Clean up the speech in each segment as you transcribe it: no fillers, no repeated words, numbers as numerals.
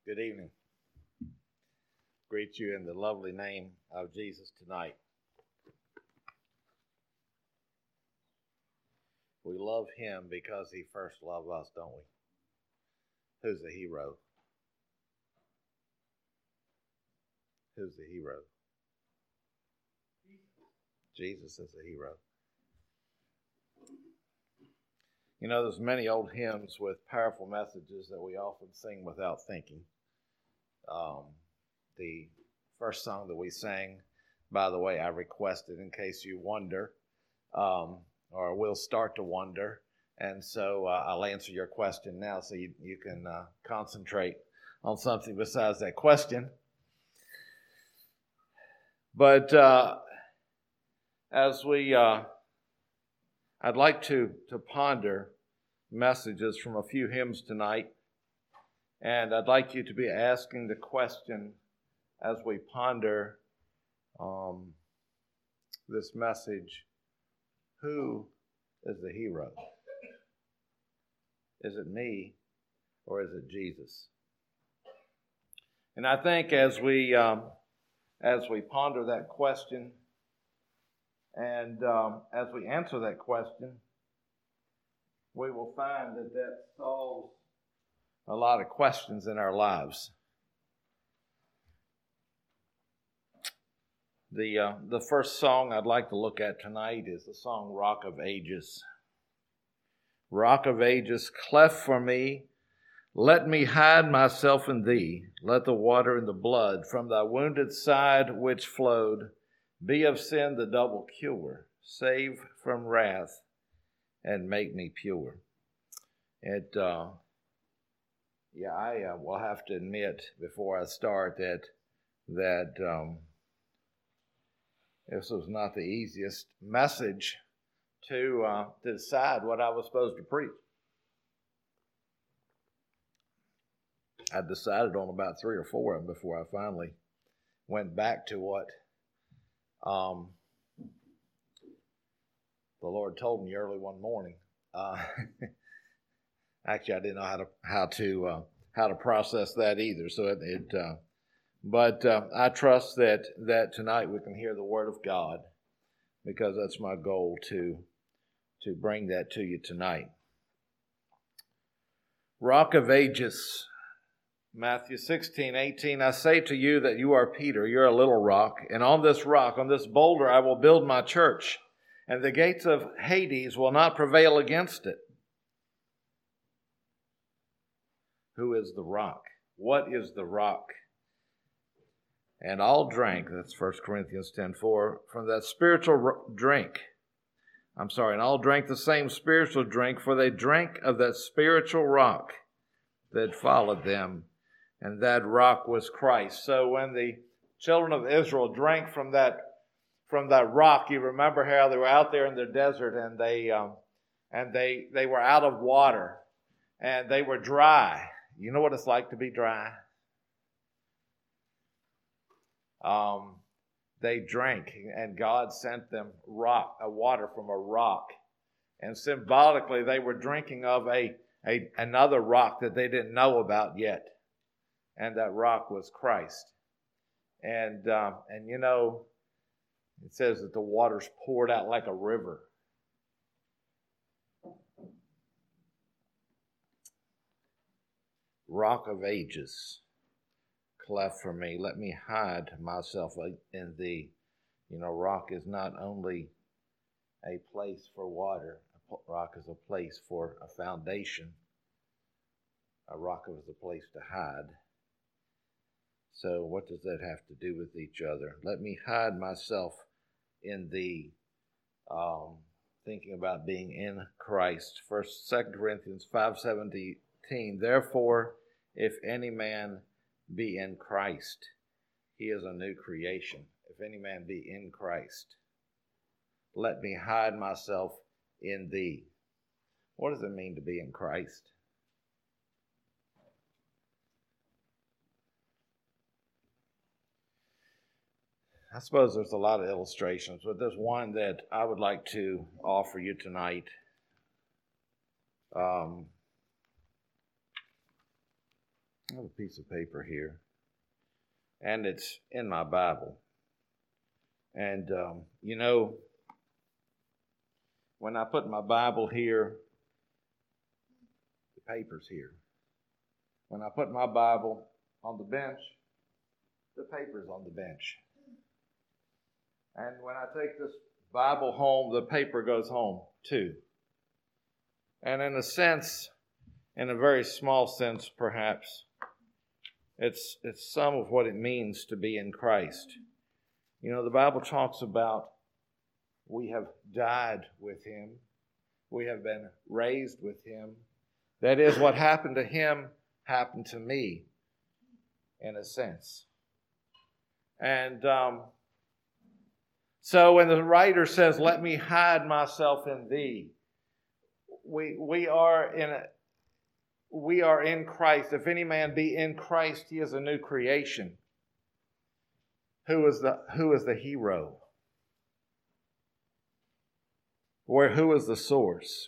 Good evening. Greet you in the lovely name of Jesus tonight. We love him because he first loved us, don't we? Who's the hero? Who's the hero? Jesus is the hero. You know, there's many old hymns with powerful messages that we often sing without thinking. The first song that we sang, by the way, I requested in case you wonder, or will start to wonder. And so I'll answer your question now so you can concentrate on something besides that question. But as we, I'd like to ponder messages from a few hymns tonight. And I'd like you to be asking the question as we ponder this message, who is the hero? Is it me or is it Jesus? And I think as we ponder that question and as we answer that question, we will find that solves a lot of questions in our lives. The first song I'd like to look at tonight is the song Rock of Ages. Rock of Ages, cleft for me, let me hide myself in thee. Let the water and the blood from thy wounded side which flowed be of sin the double cure. Save from wrath and make me pure. I will have to admit before I start that this was not the easiest message to decide what I was supposed to preach. I decided on about 3 or 4 of them before I finally went back to what the Lord told me early one morning. Actually, I didn't know how to process that either. So but I trust that tonight we can hear the Word of God, because that's my goal to bring that to you tonight. Rock of Ages, Matthew 16:18. I say to you that you are Peter, you're a little rock, and on this rock, on this boulder, I will build my church, and the gates of Hades will not prevail against it. Who is the rock? What is the rock? And all drank, that's 1 Corinthians 10:4, from that spiritual drink. And all drank the same spiritual drink, for they drank of that spiritual rock that followed them, and that rock was Christ. So when the children of Israel drank from that rock, you remember how they were out there in the desert, and they were out of water, and they were dry. You know what it's like to be dry? They drank, and God sent them water from a rock. And symbolically, they were drinking of another rock that they didn't know about yet. And that rock was Christ. And you know, it says that the waters poured out like a river. Rock of Ages, cleft for me, let me hide myself in thee. You know, rock is not only a place for water. Rock is a place for a foundation. A rock is a place to hide. So what does that have to do with each other? Let me hide myself in thee. Thinking about being in Christ. 2 Corinthians 5:17. Therefore, if any man be in Christ, he is a new creation. If any man be in Christ, let me hide myself in thee. What does it mean to be in Christ? I suppose there's a lot of illustrations, but there's one that I would like to offer you tonight. I have a piece of paper here, and it's in my Bible. And, when I put my Bible here, the paper's here. When I put my Bible on the bench, the paper's on the bench. And when I take this Bible home, the paper goes home too. And in a sense, in a very small sense perhaps, it's some of what it means to be in Christ. The Bible talks about we have died with Him. We have been raised with Him. That is, what happened to Him happened to me, in a sense. And so when the writer says, "Let me hide myself in Thee," we are in Christ. If any man be in Christ, he is a new creation. Who is the hero? Who is the source?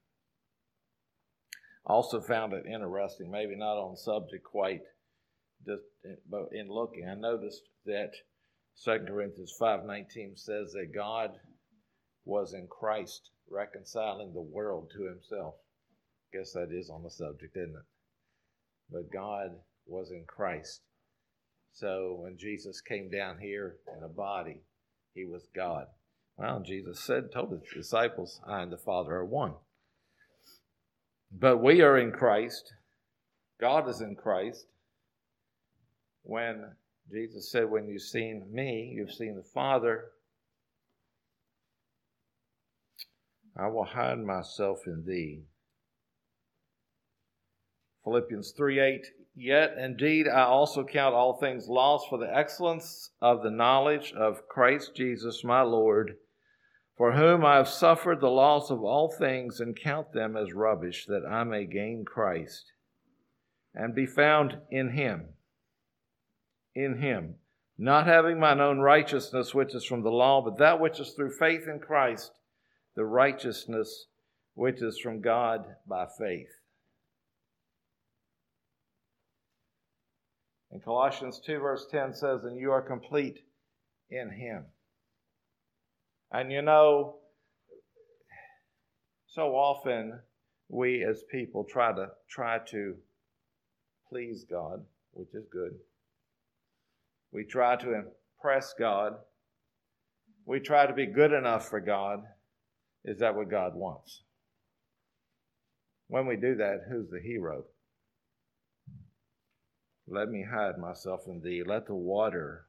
Also found it interesting, maybe not on subject quite, but in looking, I noticed that 2 Corinthians 5:19 says that God was in Christ reconciling the world to Himself. I guess that is on the subject, isn't it? But God was in Christ. So when Jesus came down here in a body, He was God. Well, Jesus told His disciples, "I and the Father are one." But we are in Christ. God is in Christ. When Jesus said, "When you've seen me, you've seen the Father," I will hide myself in Thee. Philippians 3:8, "Yet indeed I also count all things lost for the excellence of the knowledge of Christ Jesus my Lord, for whom I have suffered the loss of all things and count them as rubbish, that I may gain Christ and be found in Him, not having mine own righteousness which is from the law, but that which is through faith in Christ, the righteousness which is from God by faith." And Colossians 2 verse 10 says, "And you are complete in Him." And so often we as people try to please God, which is good. We try to impress God. We try to be good enough for God. Is that what God wants? When we do that, who's the hero? Let me hide myself in Thee. Let the water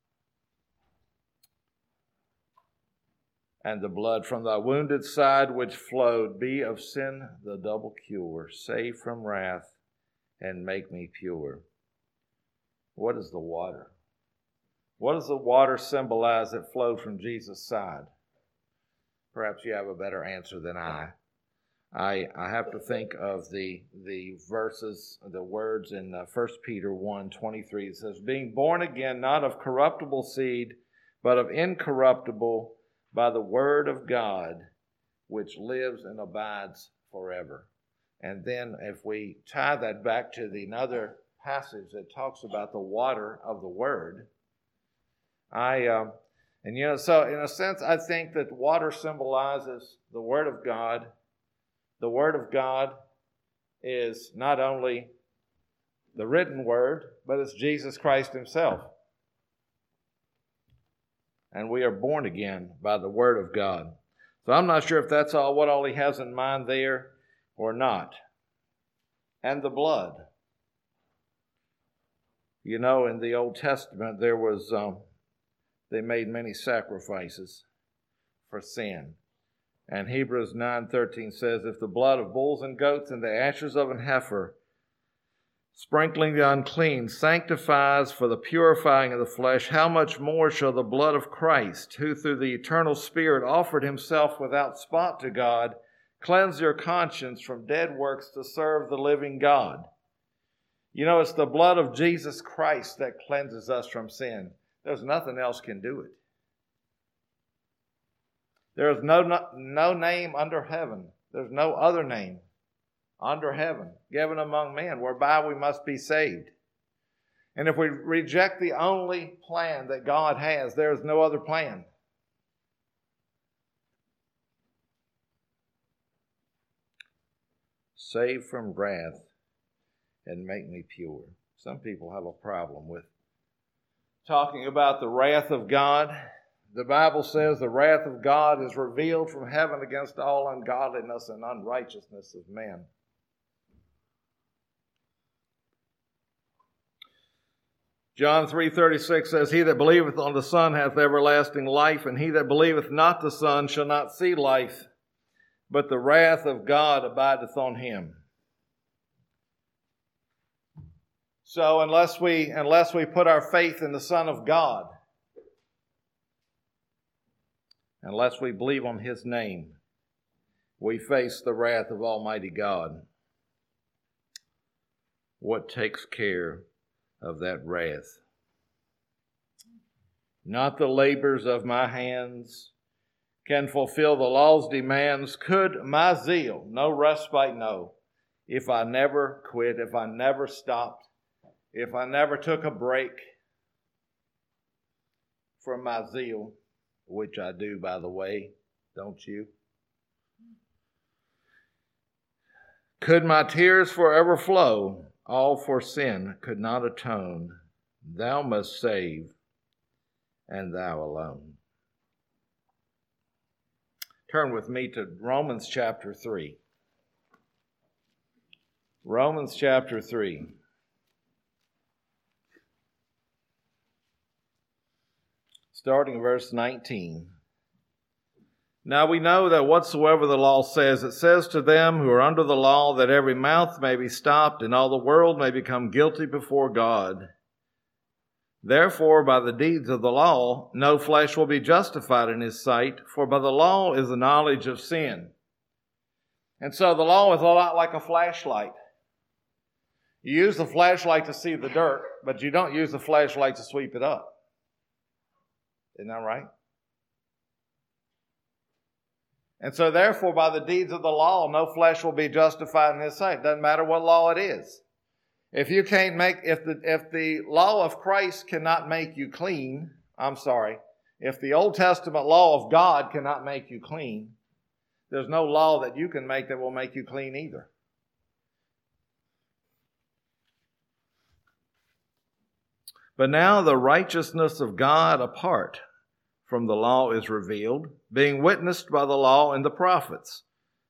and the blood from Thy wounded side which flowed be of sin the double cure. Save from wrath and make me pure. What is the water? What does the water symbolize that flowed from Jesus' side? Perhaps you have a better answer than I. I have to think of the verses, the words in 1 Peter 1:23. It says, "Being born again, not of corruptible seed, but of incorruptible, by the word of God, which lives and abides forever." And then if we tie that back to another passage that talks about the water of the word, so in a sense, I think that water symbolizes the word of God. The Word of God is not only the written Word, but it's Jesus Christ Himself. And we are born again by the Word of God. So I'm not sure if that's what all He has in mind there or not. And the blood. In the Old Testament, there was they made many sacrifices for sin. And Hebrews 9:13 says, "If the blood of bulls and goats and the ashes of an heifer, sprinkling the unclean, sanctifies for the purifying of the flesh, how much more shall the blood of Christ, who through the eternal Spirit offered Himself without spot to God, cleanse your conscience from dead works to serve the living God?" It's the blood of Jesus Christ that cleanses us from sin. There's nothing else can do it. There is no name under heaven. There's no other name under heaven, given among men, whereby we must be saved. And if we reject the only plan that God has, there is no other plan. Save from wrath and make me pure. Some people have a problem with talking about the wrath of God. The Bible says the wrath of God is revealed from heaven against all ungodliness and unrighteousness of men. John 3:36 says, He that believeth on the Son hath everlasting life, and he that believeth not the Son shall not see life, but the wrath of God abideth on him. So unless we put our faith in the Son of God, unless we believe on His name, we face the wrath of Almighty God. What takes care of that wrath? Not the labors of my hands can fulfill the law's demands. Could my zeal, no respite, no, if I never quit, if I never stopped, if I never took a break from my zeal, which I do, by the way, don't you? Could my tears forever flow? All for sin could not atone. Thou must save, and thou alone. Turn with me to Romans chapter 3. Romans chapter 3. Starting verse 19. Now we know that whatsoever the law says, it says to them who are under the law that every mouth may be stopped and all the world may become guilty before God. Therefore, by the deeds of the law, no flesh will be justified in His sight, for by the law is the knowledge of sin. And so the law is a lot like a flashlight. You use the flashlight to see the dirt, but you don't use the flashlight to sweep it up. Isn't that right? And so therefore, by the deeds of the law, no flesh will be justified in His sight. Doesn't matter what law it is. If the law of Christ cannot make you clean, if the Old Testament law of God cannot make you clean, there's no law that you can make that will make you clean either. But now the righteousness of God apart from the law is revealed, being witnessed by the law and the prophets,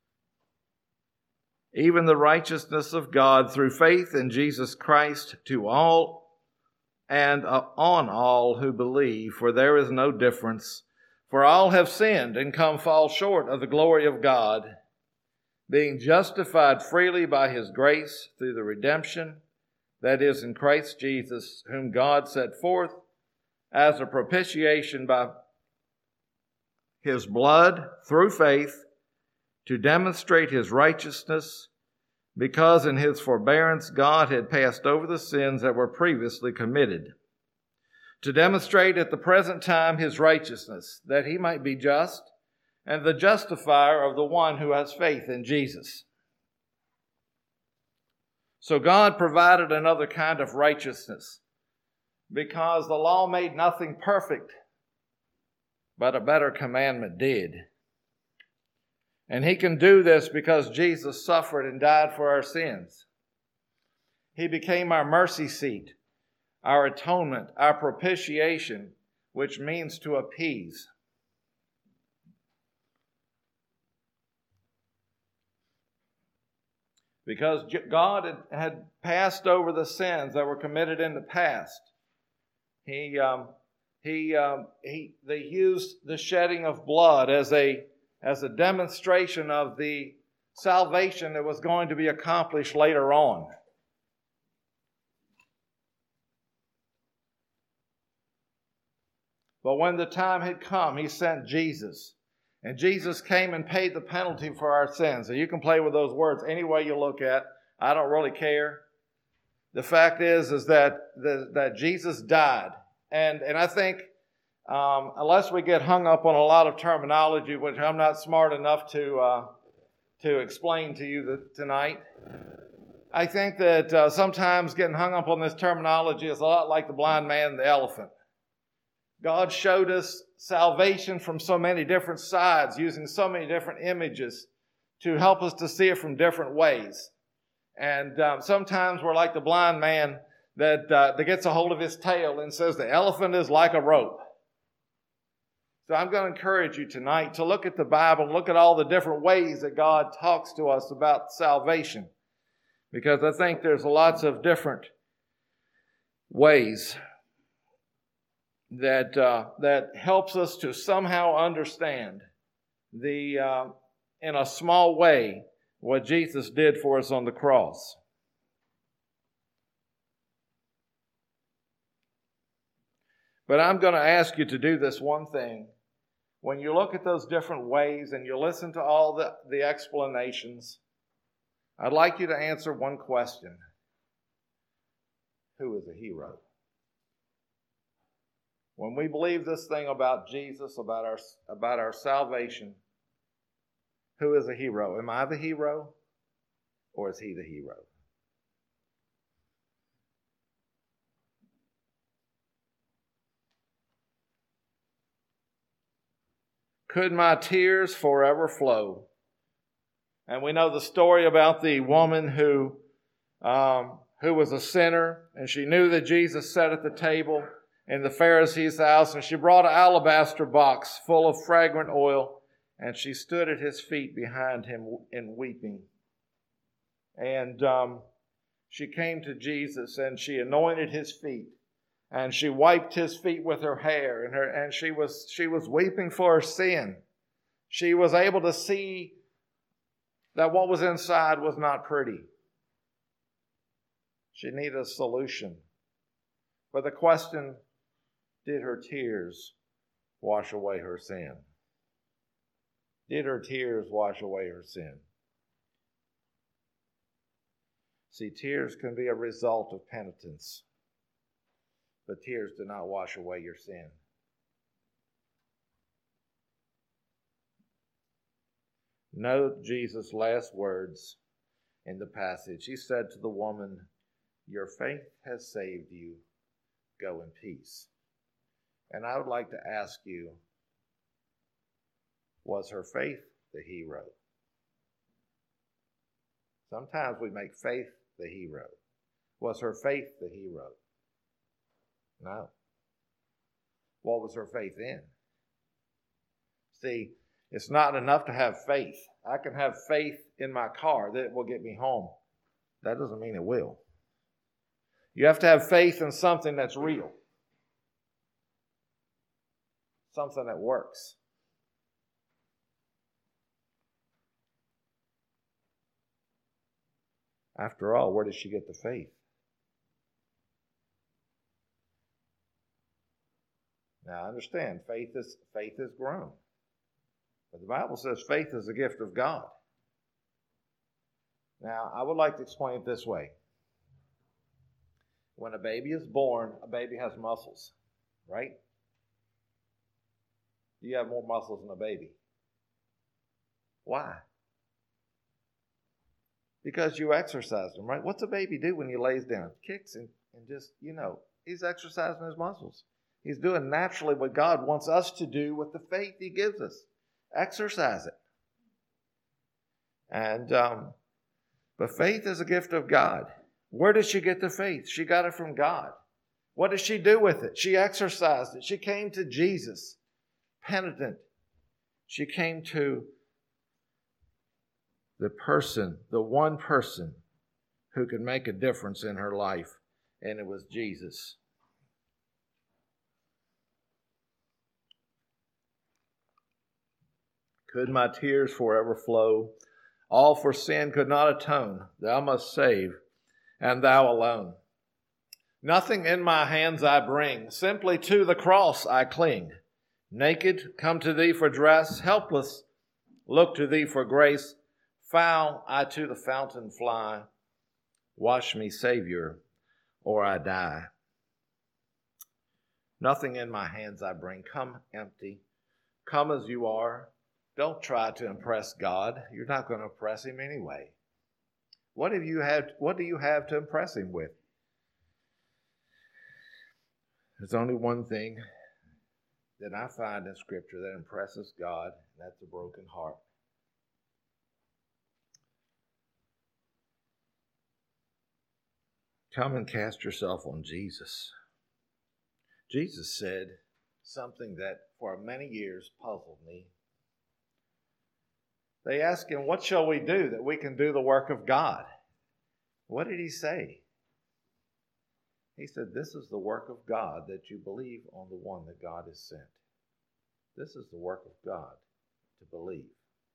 even the righteousness of God through faith in Jesus Christ to all and on all who believe, for there is no difference. For all have sinned and fall short of the glory of God, being justified freely by His grace through the redemption that is in Christ Jesus, whom God set forth as a propitiation by His blood through faith to demonstrate His righteousness, because in His forbearance God had passed over the sins that were previously committed, to demonstrate at the present time His righteousness, that He might be just and the justifier of the one who has faith in Jesus. So God provided another kind of righteousness, because the law made nothing perfect, but a better commandment did. And He can do this because Jesus suffered and died for our sins. He became our mercy seat, our atonement, our propitiation, which means to appease. Because God had passed over the sins that were committed in the past, They used the shedding of blood as a demonstration of the salvation that was going to be accomplished later on. But when the time had come, He sent Jesus. And Jesus came and paid the penalty for our sins. So you can play with those words any way you look at. I don't really care. The fact is that Jesus died. And I think unless we get hung up on a lot of terminology, which I'm not smart enough to to explain to you tonight. I think that sometimes getting hung up on this terminology is a lot like the blind man and the elephant. God showed us salvation from so many different sides, using so many different images to help us to see it from different ways. And sometimes we're like the blind man that gets a hold of his tail and says the elephant is like a rope. So I'm going to encourage you tonight to look at the Bible and look at all the different ways that God talks to us about salvation. Because I think there's lots of different ways that helps us to somehow understand in a small way what Jesus did for us on the cross. But I'm going to ask you to do this one thing. When you look at those different ways and you listen to all the explanations, I'd like you to answer one question. Who is a hero? When we believe this thing about Jesus, about our salvation, who is a hero? Am I the hero, or is he the hero? Could my tears forever flow? And we know the story about the woman who was a sinner, and she knew that Jesus sat at the table in the Pharisee's house, and she brought an alabaster box full of fragrant oil, and she stood at his feet behind him in weeping. And she came to Jesus, and she anointed his feet, and she wiped his feet with her hair, and she was weeping for her sin. She was able to see that what was inside was not pretty. She needed a solution. But the question, did her tears wash away her sin? Did her tears wash away her sin? See, tears can be a result of penitence, but tears do not wash away your sin. Note Jesus' last words in the passage. He said to the woman, "Your faith has saved you. Go in peace." And I would like to ask you, was her faith the hero? Sometimes we make faith the hero. Was her faith the hero? No. What was her faith in? See, it's not enough to have faith. I can have faith in my car that it will get me home. That doesn't mean it will. You have to have faith in something that's real. Something that works. After all, where did she get the faith? Now, I understand, faith is grown. But the Bible says faith is a gift of God. Now, I would like to explain it this way. When a baby is born, a baby has muscles, right? You have more muscles than a baby. Why? Because you exercise them, right? What's a baby do when he lays down? Kicks and just, he's exercising his muscles. He's doing naturally what God wants us to do with the faith he gives us. Exercise it. And but faith is a gift of God. Where did she get the faith? She got it from God. What did she do with it? She exercised it. She came to Jesus, penitent. She came to the one person who could make a difference in her life, and it was Jesus. Could my tears forever flow? All for sin could not atone. Thou must save, and thou alone. Nothing in my hands I bring. Simply to the cross I cling. Naked, come to thee for dress. Helpless, look to thee for grace. Foul, I to the fountain fly. Wash me, Savior, or I die. Nothing in my hands I bring. Come empty. Come as you are. Don't try to impress God. You're not going to impress Him anyway. What do you have to impress Him with? There's only one thing that I find in Scripture that impresses God, and that's a broken heart. Come and cast yourself on Jesus. Jesus said something that for many years puzzled me. They asked Him, what shall we do that we can do the work of God? What did He say? He said, this is the work of God, that you believe on the one that God has sent. This is the work of God, to believe.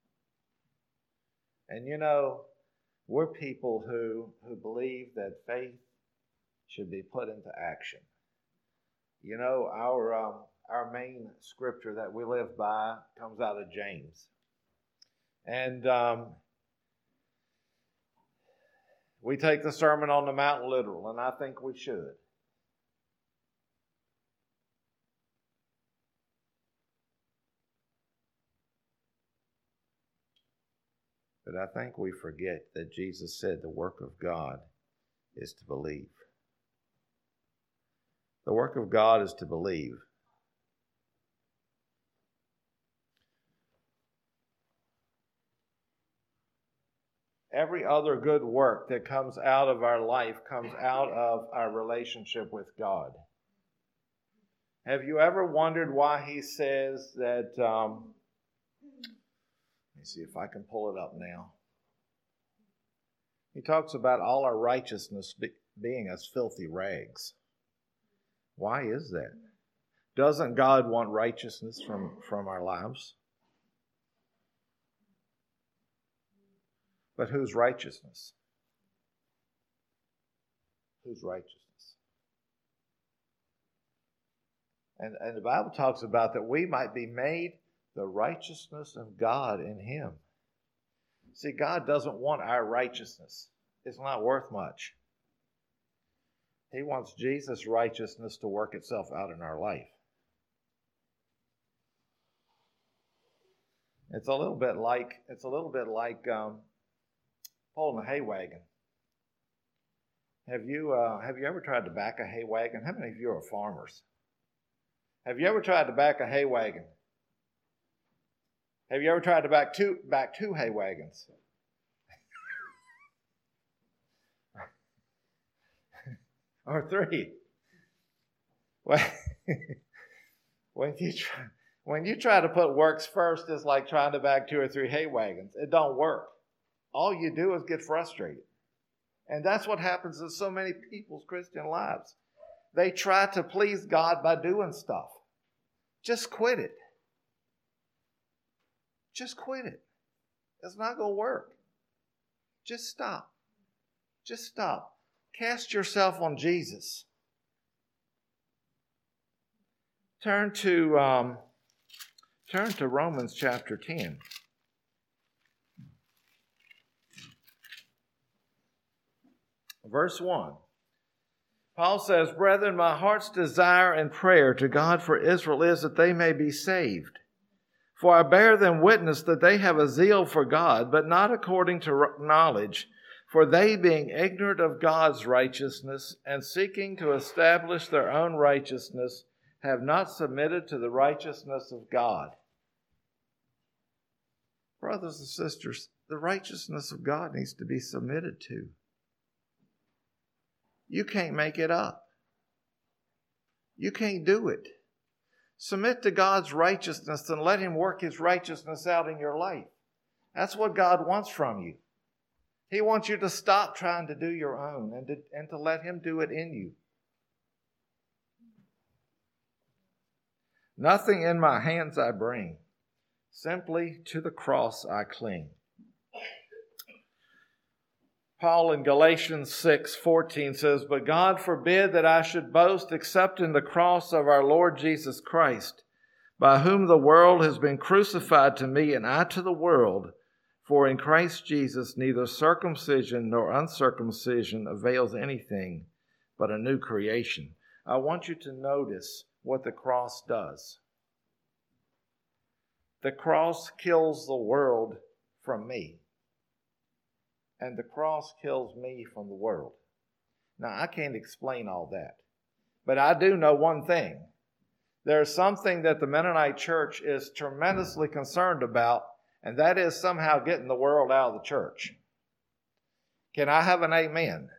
And you know, we're people who believe that faith should be put into action. You know, our main scripture that we live by comes out of James. And we take the Sermon on the Mount literal, and I think we should. But I think we forget that Jesus said the work of God is to believe. The work of God is to believe. Every other good work that comes out of our life comes out of our relationship with God. Have you ever wondered why He says that, let me see if I can pull it up now. He talks about all our righteousness being as filthy rags. Why is that? Doesn't God want righteousness from our lives? But whose righteousness? Whose righteousness? And the Bible talks about that we might be made the righteousness of God in Him. See, God doesn't want our righteousness. It's not worth much. He wants Jesus' righteousness to work itself out in our life. It's a little bit like pulling a hay wagon. Have you ever tried to back a hay wagon? How many of you are farmers? Have you ever tried to back a hay wagon? Have you ever tried to back two hay wagons? Or three? Well, when you try to put works first, it's like trying to back 2 or 3 hay wagons. It don't work. All you do is get frustrated. And that's what happens in so many people's Christian lives. They try to please God by doing stuff. Just quit it. Just quit it. It's not going to work. Just stop. Just stop. Cast yourself on Jesus. Turn to Romans chapter 10. Verse 1. Paul says, "Brethren, my heart's desire and prayer to God for Israel is that they may be saved. For I bear them witness that they have a zeal for God, but not according to knowledge. For they, being ignorant of God's righteousness and seeking to establish their own righteousness, have not submitted to the righteousness of God." Brothers and sisters, the righteousness of God needs to be submitted to. You can't make it up. You can't do it. Submit to God's righteousness and let Him work His righteousness out in your life. That's what God wants from you. He wants you to stop trying to do your own and to let Him do it in you. "Nothing in my hands I bring, simply to the cross I cling." Paul in Galatians 6:14 says, "But God forbid that I should boast except in the cross of our Lord Jesus Christ, by whom the world has been crucified to me and I to the world. For in Christ Jesus neither circumcision nor uncircumcision avails anything, but a new creation." I want you to notice what the cross does. The cross kills the world from me. And the cross kills me from the world. Now, I can't explain all that. But I do know one thing. There's something that the Mennonite church is tremendously concerned about, and that is somehow getting the world out of the church. Can I have an amen?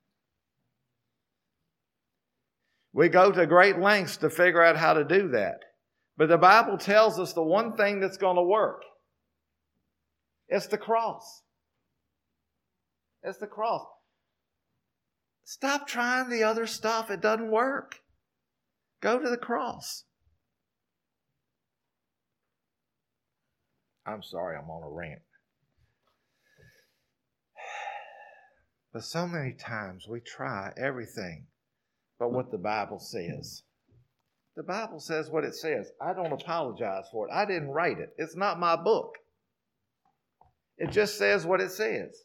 We go to great lengths to figure out how to do that. But the Bible tells us the one thing that's going to work. It's the cross. It's the cross. Stop trying the other stuff. It doesn't work. Go to the cross. I'm sorry, I'm on a rant. But so many times we try everything but what the Bible says. The Bible says what it says. I don't apologize for it. I didn't write it. It's not my book. It just says what it says.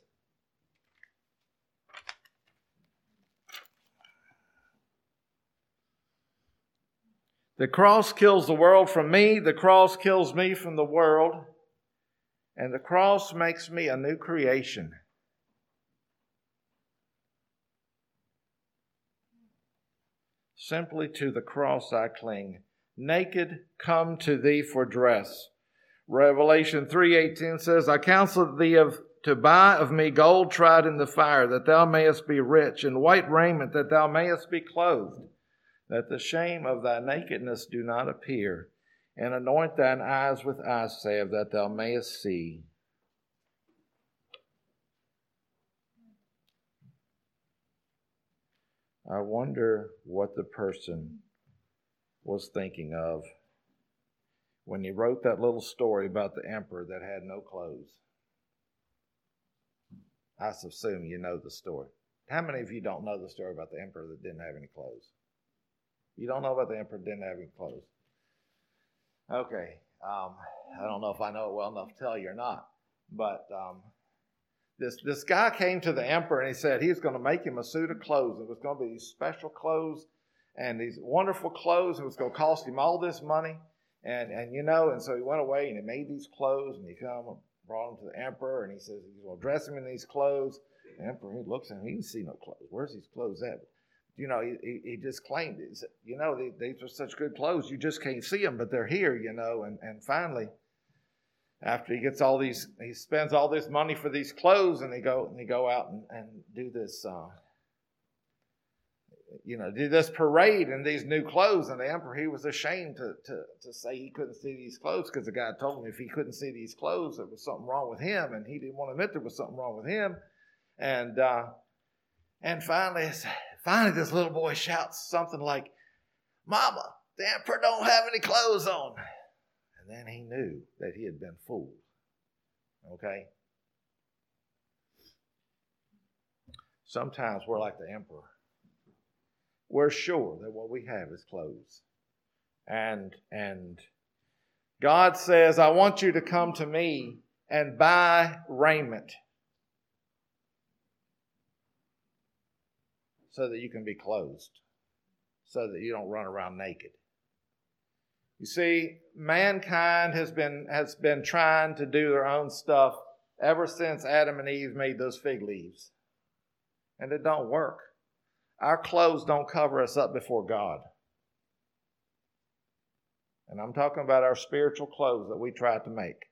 The cross kills the world from me. The cross kills me from the world. And the cross makes me a new creation. Simply to the cross I cling. Naked, come to thee for dress. Revelation 3:18 says, I counsel thee to buy of me gold tried in the fire, that thou mayest be rich, and white raiment, that thou mayest be clothed, that the shame of thy nakedness do not appear, and anoint thine eyes with eye salve, that thou mayest see. I wonder what the person was thinking of when he wrote that little story about the emperor that had no clothes. I assume you know the story. How many of you don't know the story about the emperor that didn't have any clothes? You don't know about the emperor that didn't have any clothes? Okay. I don't know if I know it well enough to tell you or not. But this guy came to the emperor and he said he was going to make him a suit of clothes. It was going to be these special clothes and these wonderful clothes. It was going to cost him all this money. And so he went away and he made these clothes and he brought them to the emperor and he says he's going to dress him in these clothes. The emperor, he looks at him, he didn't see no clothes. Where's these clothes at? He just claimed it. He said, these are such good clothes, you just can't see them, but they're here, and finally, after he gets he spends all this money for these clothes, and they go out and do this, do this parade in these new clothes. And the emperor, he was ashamed to say he couldn't see these clothes, because the guy told him if he couldn't see these clothes, there was something wrong with him, and he didn't want to admit there was something wrong with him. And finally, this little boy shouts something like, "Mama, the emperor don't have any clothes on." And then he knew that he had been fooled. Okay? Sometimes we're like the emperor. We're sure that what we have is clothes. And God says, I want you to come to me and buy raiment so that you can be clothed, so that you don't run around naked. You see, mankind has been trying to do their own stuff ever since Adam and Eve made those fig leaves. And it don't work. Our clothes don't cover us up before God. And I'm talking about our spiritual clothes that we try to make.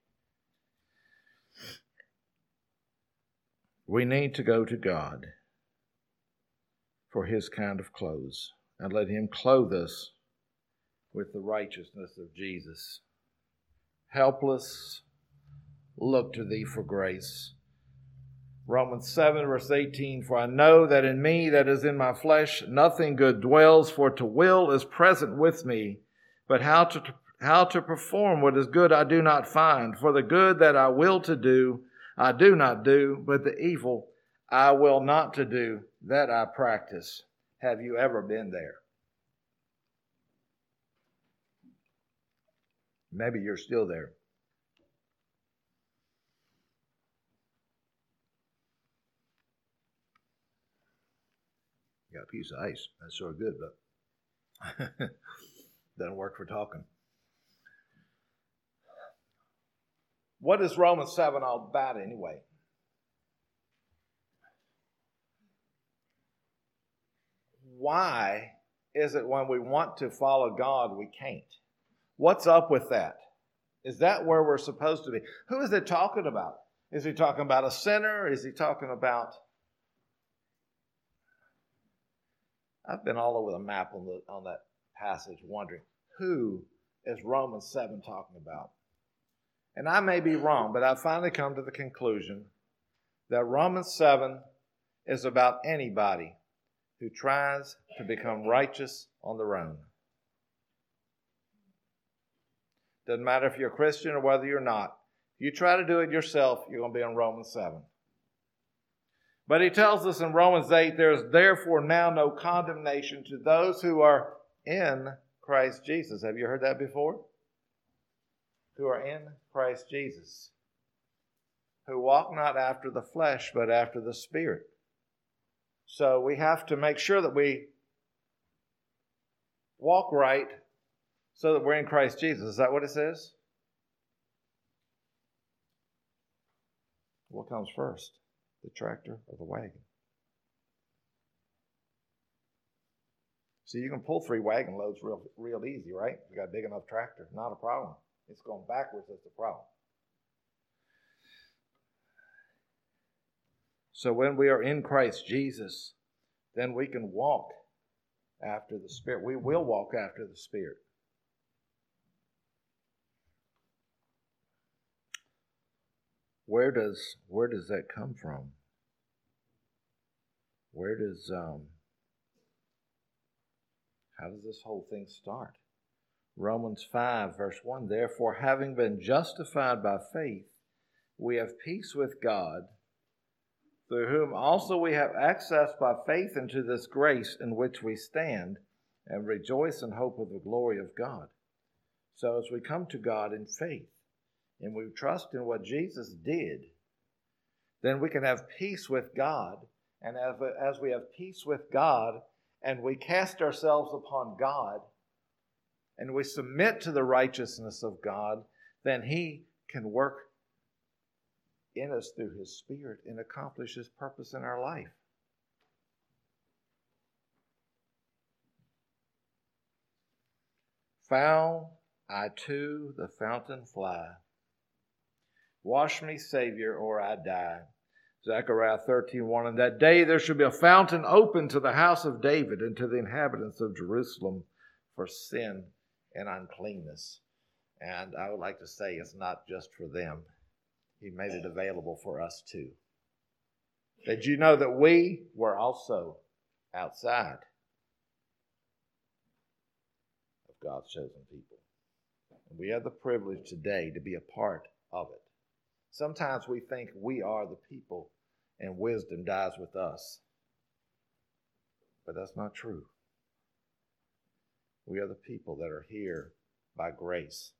We need to go to God for His kind of clothes and let Him clothe us with the righteousness of Jesus. Helpless, look to Thee for grace. Romans 7 verse 18, for I know that in me, that is in my flesh, nothing good dwells, for to will is present with me, but how to perform what is good I do not find. For the good that I will to do, I do not do, but the evil I will not to do, that I practice. Have you ever been there? Maybe you're still there. Got a piece of ice. That's sort of good, but doesn't work for talking. What is Romans 7 all about anyway? Why is it when we want to follow God, we can't? What's up with that? Is that where we're supposed to be? Who is it talking about? Is he talking about a sinner? Is he talking about... I've been all over the map on that passage wondering, who is Romans 7 talking about? And I may be wrong, but I've finally come to the conclusion that Romans 7 is about anybody who tries to become righteous on their own. Doesn't matter if you're a Christian or whether you're not. If you try to do it yourself, you're going to be in Romans 7. But he tells us in Romans 8, there is therefore now no condemnation to those who are in Christ Jesus. Have you heard that before? Who are in Christ Jesus. Who walk not after the flesh, but after the Spirit. So we have to make sure that we walk right so that we're in Christ Jesus. Is that what it says? What comes first? The tractor or the wagon? See, you can pull 3 wagon loads real easy, right? You got a big enough tractor. Not a problem. It's going backwards that's the problem. So when we are in Christ Jesus, then we can walk after the Spirit. We will walk after the Spirit. Where does that come from? How does this whole thing start? Romans 5, verse 1, therefore, having been justified by faith, we have peace with God, through whom also we have access by faith into this grace in which we stand, and rejoice in hope of the glory of God. So as we come to God in faith, and we trust in what Jesus did, then we can have peace with God. And as we have peace with God, and we cast ourselves upon God, and we submit to the righteousness of God, then He can work in us through His Spirit and accomplish His purpose in our life. Foul I to the fountain fly. Wash me, Savior, or I die. Zechariah 13:1. In that day there shall be a fountain open to the house of David and to the inhabitants of Jerusalem for sin and uncleanness. And I would like to say it's not just for them. He made it available for us too. Did you know that we were also outside of God's chosen people? And we have the privilege today to be a part of it. Sometimes we think we are the people and wisdom dies with us. But that's not true. We are the people that are here by grace.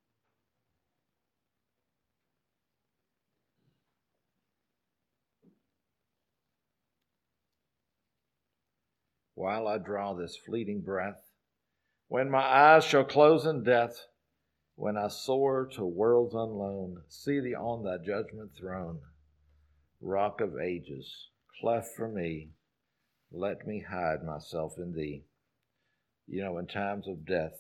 While I draw this fleeting breath, when my eyes shall close in death, when I soar to worlds unknown, see thee on thy judgment throne, Rock of ages, cleft for me, let me hide myself in thee. You know, in times of death,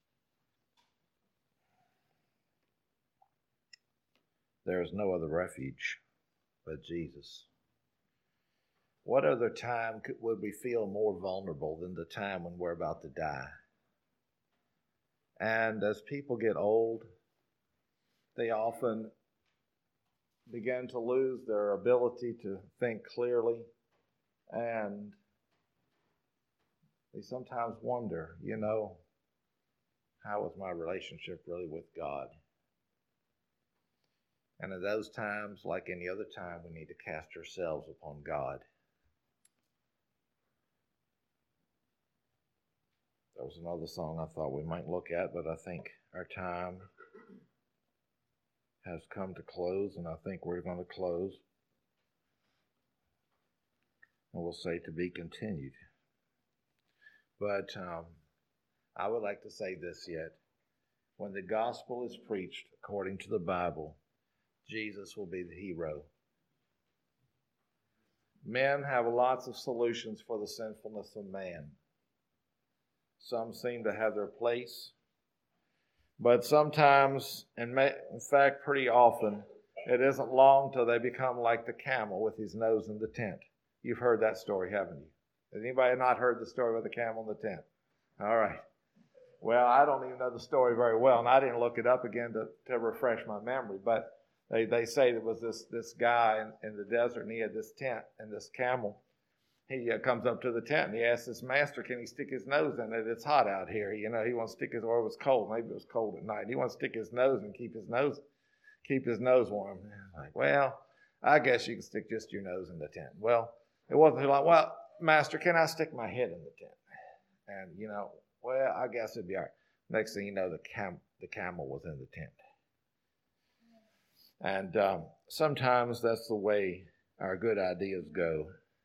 there is no other refuge but Jesus. What other time would we feel more vulnerable than the time when we're about to die? And as people get old, they often begin to lose their ability to think clearly, and they sometimes wonder, how is my relationship really with God? And at those times, like any other time, we need to cast ourselves upon God. There was another song I thought we might look at, but I think our time has come to close, and I think we're going to close. And we'll say to be continued. But I would like to say this yet. When the gospel is preached according to the Bible, Jesus will be the hero. Men have lots of solutions for the sinfulness of man. Some seem to have their place, but sometimes, in fact pretty often, it isn't long till they become like the camel with his nose in the tent. You've heard that story, haven't you? Has anybody not heard the story about the camel in the tent? All right. Well, I don't even know the story very well, and I didn't look it up again to refresh my memory, but they say there was this guy in the desert, and he had this tent, and this camel, he comes up to the tent, and he asks his master, can he stick his nose in it? It's hot out here. You know, he wants to stick his, or it was cold. Maybe it was cold at night. He wants to stick his nose and keep his nose warm. Like, well, I guess you can stick just your nose in the tent. Well, it wasn't like, well, master, can I stick my head in the tent? And, you know, well, I guess it'd be all right. Next thing you know, the camel was in the tent. And sometimes that's the way our good ideas go.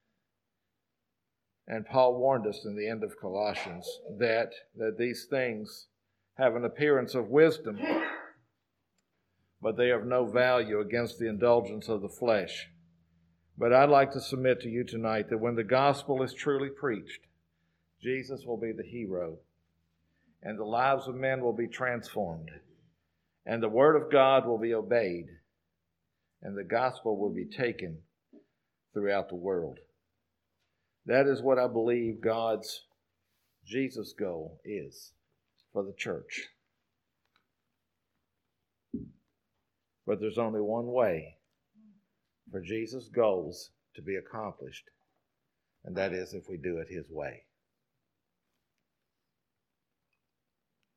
And Paul warned us in the end of Colossians that these things have an appearance of wisdom, but they have no value against the indulgence of the flesh. But I'd like to submit to you tonight that when the gospel is truly preached, Jesus will be the hero, and the lives of men will be transformed, and the word of God will be obeyed, and the gospel will be taken throughout the world. That is what I believe God's Jesus goal is for the church. But there's only one way for Jesus' goals to be accomplished, and that is if we do it His way.